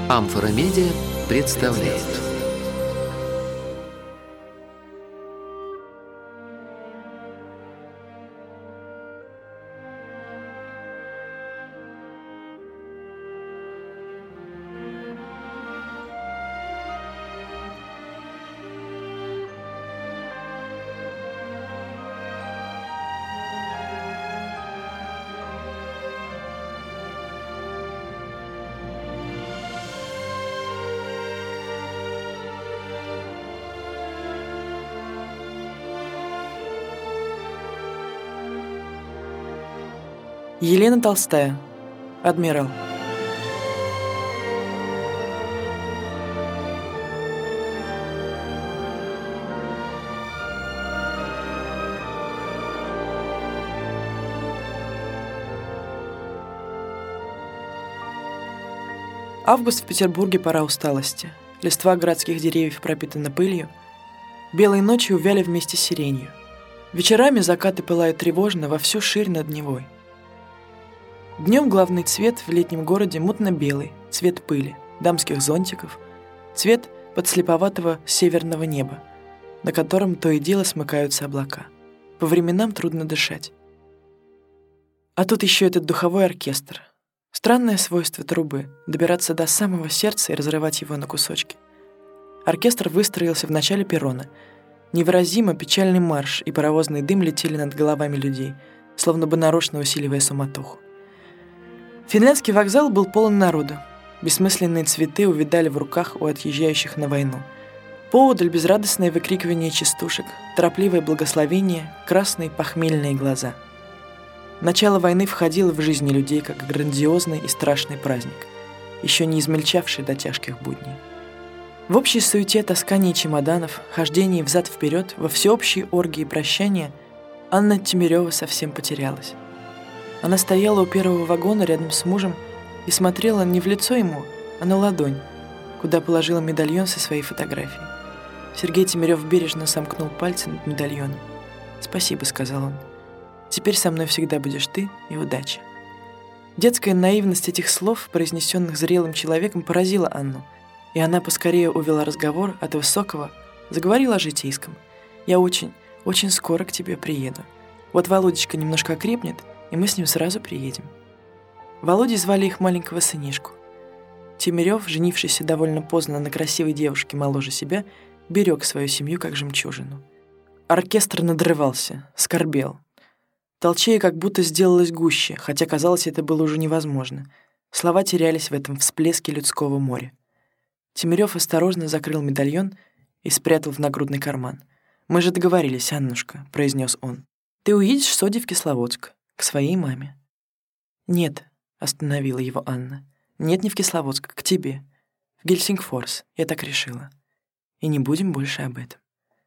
Амфора Медиа представляет. Елена Толстая. Адмирал. Август в Петербурге — пора усталости. Листва городских деревьев пропитана пылью. Белые ночи увяли вместе с сиренью. Вечерами закаты пылают тревожно во всю ширь над Невой. Днем главный цвет в летнем городе мутно-белый, цвет пыли, дамских зонтиков, цвет подслеповатого северного неба, на котором то и дело смыкаются облака. По временам трудно дышать. А тут еще этот духовой оркестр. Странное свойство трубы — добираться до самого сердца и разрывать его на кусочки. Оркестр выстроился в начале перрона. Невыразимо печальный марш и паровозный дым летели над головами людей, словно бы нарочно усиливая суматоху. Финляндский вокзал был полон народу. Бессмысленные цветы увидали в руках у отъезжающих на войну. Поодаль безрадостное выкрикивание частушек, торопливое благословение, красные похмельные глаза. Начало войны входило в жизни людей как грандиозный и страшный праздник, еще не измельчавший до тяжких будней. В общей суете таскания чемоданов, хождении взад-вперед, во всеобщей оргии прощания Анна Тимирёва совсем потерялась. Она стояла у первого вагона рядом с мужем и смотрела не в лицо ему, а на ладонь, куда положила медальон со своей фотографией. Сергей Тимирёв бережно сомкнул пальцы над медальоном. «Спасибо», — сказал он. «Теперь со мной всегда будешь ты и удача». Детская наивность этих слов, произнесенных зрелым человеком, поразила Анну, и она поскорее увела разговор от высокого, заговорила о житейском. «Я очень, очень скоро к тебе приеду. Вот Володечка немножко окрепнет, и мы с ним сразу приедем». Володей звали их маленького сынишку. Тимирёв, женившийся довольно поздно на красивой девушке моложе себя, берег свою семью как жемчужину. Оркестр надрывался, скорбел. Толчея как будто сделалось гуще, хотя, казалось, это было уже невозможно. Слова терялись в этом всплеске людского моря. Тимирёв осторожно закрыл медальон и спрятал в нагрудный карман. «Мы же договорились, Аннушка», — произнес он. «Ты уедешь с Одей в Кисловодск, к своей маме». «Нет», — остановила его Анна. «Нет, не в Кисловодск, к тебе. В Гельсингфорс, я так решила. И не будем больше об этом».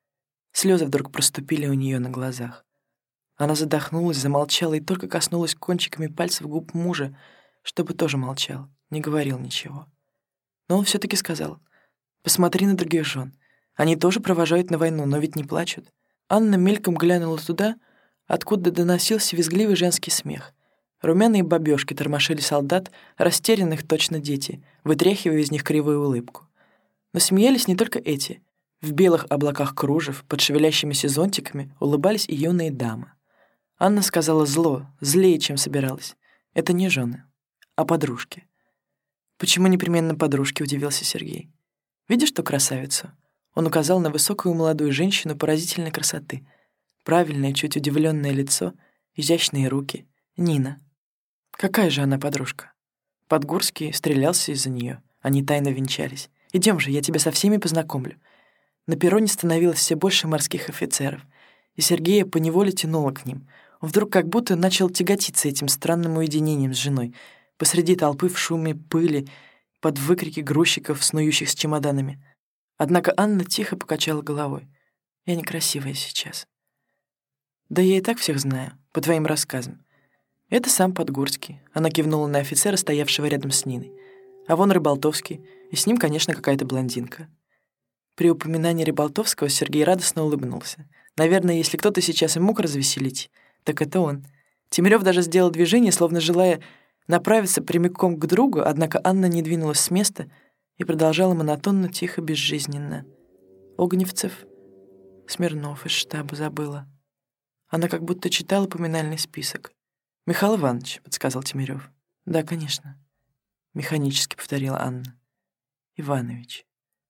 Слезы вдруг проступили у нее на глазах. Она задохнулась, замолчала и только коснулась кончиками пальцев губ мужа, чтобы тоже молчал, не говорил ничего. Но он все-таки сказал: «Посмотри на других жен. Они тоже провожают на войну, но ведь не плачут». Анна мельком глянула туда, откуда доносился визгливый женский смех. Румяные бабёшки тормошили солдат, растерянных точно дети, вытряхивая из них кривую улыбку. Но смеялись не только эти. В белых облаках кружев, под шевелящимися зонтиками, улыбались и юные дамы. Анна сказала зло, злее, чем собиралась. «Это не жены, а подружки». «Почему непременно подружки?» — удивился Сергей. «Видишь ту красавицу?» Он указал на высокую молодую женщину поразительной красоты. Правильное, чуть удивленное лицо, изящные руки. Нина. Какая же она подружка? Подгурский стрелялся из-за нее. Они тайно венчались. Идем же, я тебя со всеми познакомлю». На перроне становилось все больше морских офицеров, и Сергея поневоле тянуло к ним. Он вдруг как будто начал тяготиться этим странным уединением с женой, посреди толпы в шуме пыли, под выкрики грузчиков, снующих с чемоданами. Однако Анна тихо покачала головой. «Я некрасивая сейчас». «Да я и так всех знаю, по твоим рассказам. Это сам Подгурский». Она кивнула на офицера, стоявшего рядом с Ниной. «А вон Рыболтовский, и с ним, конечно, какая-то блондинка». При упоминании Рыболтовского Сергей радостно улыбнулся. Наверное, если кто-то сейчас и мог развеселить, так это он. Тимирёв даже сделал движение, словно желая направиться прямиком к другу, однако Анна не двинулась с места, и продолжала монотонно, тихо, безжизненно. Огневцев, Смирнов из штаба забыла. Она как будто читала поминальный список. «Михаил Иванович», — подсказал Тимирёв. «Да, конечно», — механически повторила Анна. «Иванович».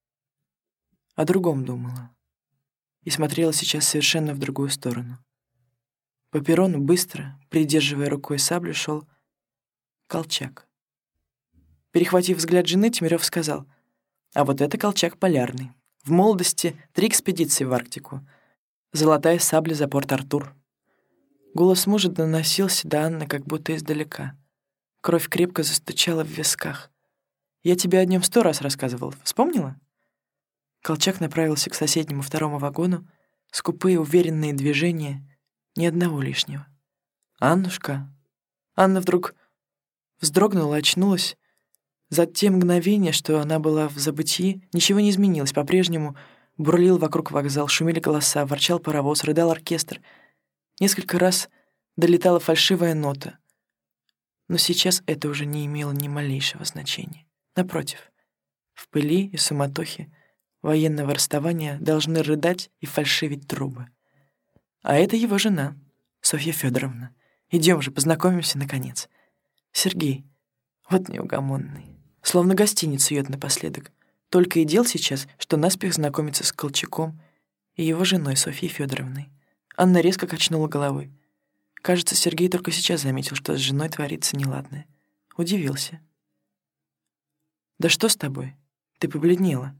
О другом думала. И смотрела сейчас совершенно в другую сторону. По перрону быстро, придерживая рукой саблю, шел Колчак. Перехватив взгляд жены, Тимирёв сказал: «А вот это Колчак полярный. В молодости 3 экспедиции в Арктику. Золотая сабля за Порт-Артур». Голос мужа доносился до Анны как будто издалека. Кровь крепко застучала в висках. «Я тебе о нем 100 раз рассказывал. Вспомнила?» Колчак направился к соседнему второму вагону, скупые уверенные движения, ни одного лишнего. «Аннушка!» Анна вдруг вздрогнула, очнулась. За те мгновения, что она была в забытии, ничего не изменилось. По-прежнему бурлил вокруг вокзал, шумели голоса, ворчал паровоз, рыдал оркестр. Несколько раз долетала фальшивая нота. Но сейчас это уже не имело ни малейшего значения. Напротив, в пыли и суматохе военного расставания должны рыдать и фальшивить трубы. А это его жена, Софья Фёдоровна. Идем же, познакомимся наконец. Сергей, вот неугомонный, словно гостиницу сует напоследок. Только и дел сейчас, что наспех знакомиться с Колчаком и его женой Софьей Фёдоровной. Анна резко качнула головой. Кажется, Сергей только сейчас заметил, что с женой творится неладное. Удивился. «Да что с тобой? Ты побледнела».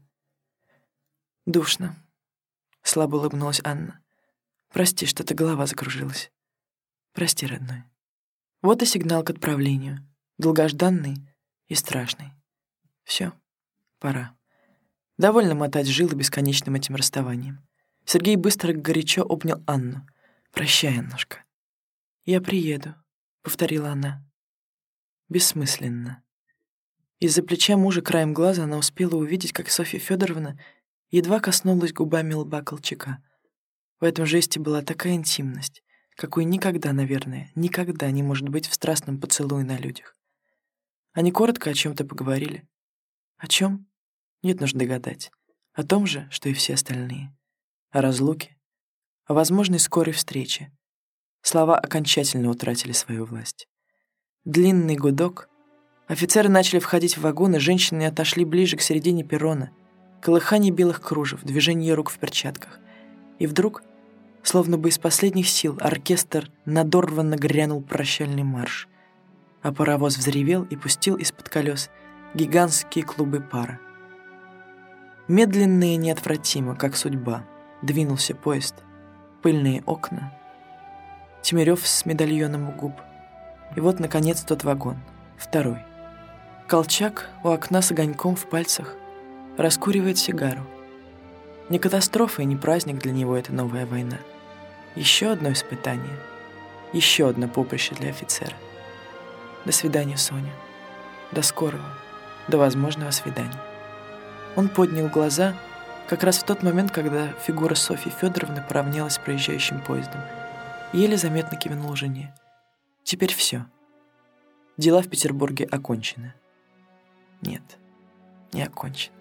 «Душно», — слабо улыбнулась Анна. «Прости, что-то голова закружилась. Прости, родной». Вот и сигнал к отправлению. Долгожданный и страшный. Все, пора. Довольно мотать жилы бесконечным этим расставанием. Сергей быстро и горячо обнял Анну. «Прощай, Аннушка». «Я приеду», — повторила она. Бессмысленно. Из-за плеча мужа краем глаза она успела увидеть, как Софья Фёдоровна едва коснулась губами лба Колчака. В этом жесте была такая интимность, какой никогда, наверное, никогда не может быть в страстном поцелуе на людях. Они коротко о чем-то поговорили. О чем? Нет нужды гадать. О том же, что и все остальные. О разлуке, о возможной скорой встрече. Слова окончательно утратили свою власть. Длинный гудок. Офицеры начали входить в вагоны, женщины отошли ближе к середине перрона. Колыхание белых кружев, движение рук в перчатках. И вдруг, словно бы из последних сил, оркестр надорванно грянул прощальный марш, а паровоз взревел и пустил из-под колес гигантские клубы пара. Медленно и неотвратимо, как судьба, двинулся поезд, пыльные окна, Тимирёв с медальоном у губ. И вот, наконец, тот вагон, второй. Колчак у окна с огоньком в пальцах раскуривает сигару. Не катастрофа и не праздник для него эта новая война. Еще одно испытание, еще одно поприще для офицера. До свидания, Соня. До скорого, до возможного свидания. Он поднял глаза как раз в тот момент, когда фигура Софьи Фёдоровны поравнялась с проезжающим поездом. Еле заметно кивнул жене. Теперь все. Дела в Петербурге окончены. Нет, не окончены.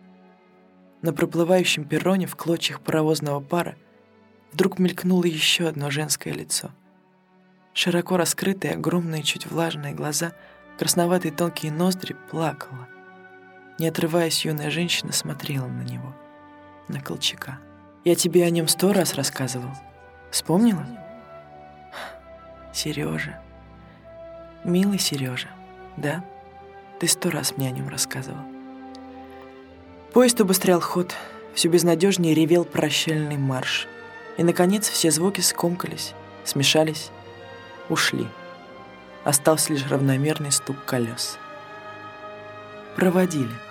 На проплывающем перроне в клочьях паровозного пара вдруг мелькнуло еще одно женское лицо. Широко раскрытые, огромные, чуть влажные глаза, красноватые тонкие ноздри, плакала. Не отрываясь, юная женщина смотрела на него, на Колчака. «Я тебе о нем 100 раз рассказывал. Вспомнила?» «Сережа. Милый Сережа, да? Ты 100 раз мне о нем рассказывал». Поезд убыстрял ход, все безнадежнее ревел прощальный марш. И, наконец, все звуки скомкались, смешались, ушли. Остался лишь равномерный стук колес. Проводили.